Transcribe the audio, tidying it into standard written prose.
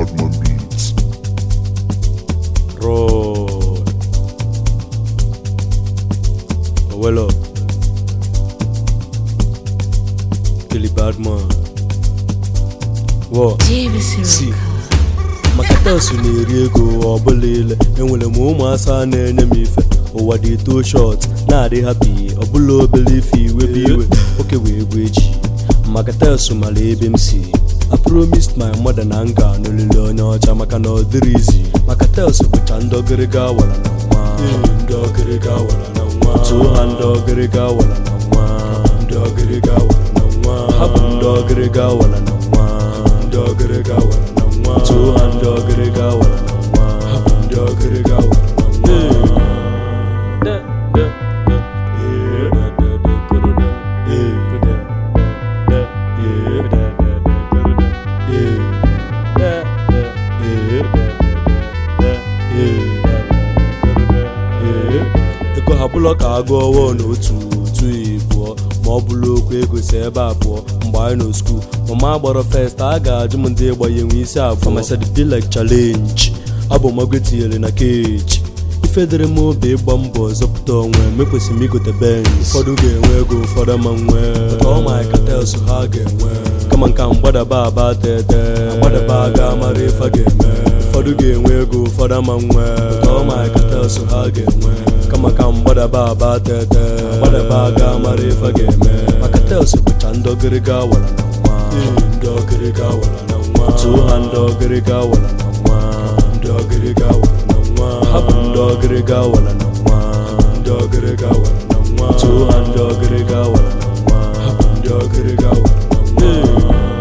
Badman Beats. Roll. Oh, well up. Kelly Badman. What? See. Makatasu na-eri ego ọbụla ile enwere m ụmụasa na-enye m ife ụwa dị too short na-adị happy ọbụla obere ife iwe bụ iwe oke wee egwu echi Makatasu mara ebe m si I promised my mother na nga n'olili onye ọcha maka na ọ dịrị izi Makatasu bụcha ndị ọgịrịga wara na nwa ndị ọgịrịga wara na nwa tụọ ha ndị ọgịrịga wara na nwa ndị ọgịrịga wara na nwa ha bụ ndị ọgịrịga wara na nwa ndị ọgịrịga wara na tụọ ha ndị ọgịrịga wara na nwa ha bụ ndị ọgịrịga wara na nwa ego ha bụlọ ka agụ ọwụọ n'otu otu ịbụọ ma ọ bụla okwu ego si ebe abụọ mgbe anyị nọ skuul mama gbara fest a ga-ajụ m ndị ịgbanye nwe isi abụọ masịrị be like challenge abụ mago tinyere na keji ife dịrị m obi ịgba mbọ zọpụta onwe mekwesịrị m igote benz ụfọdụ ga-enwe ego ụfọdụ ma nwee Makatasu ha ga-enwe kama nka mgbadaba aba tete mgbadaba aga mara ife ga-eme ụfọdụ ga-enwe ego ụfọdụ ma nwee Makatasu ha ga-enwe kama ka mgbadaba aba tete mgbadaba aga mara ife ga-eme Makatasu bụcha ndị ọgịrịga wara na nwa ndị ọgịrịga wara na nwa tụọ ha ndị ọgịrịga wara na nwa ndị ọgịrịga wara na nwa ha bụ ndị ọgịrịga wara na nwa ndị ọgịrịga wara na nwa tụọ ha ndị ọgịrịga wara na nwa ha bụ ndị ọgịrịga wara na nwa